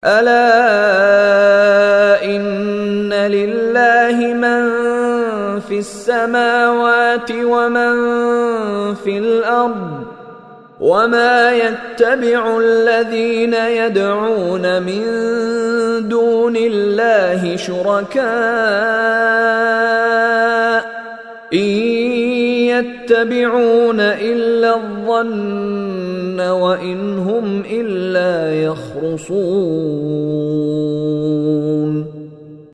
ألا إن لله من في السماوات ومن في الأرض وما يتبع الذين يدعون من دون الله شركاء إن يتبعون إلا الظن وإن هم إلا يخرصون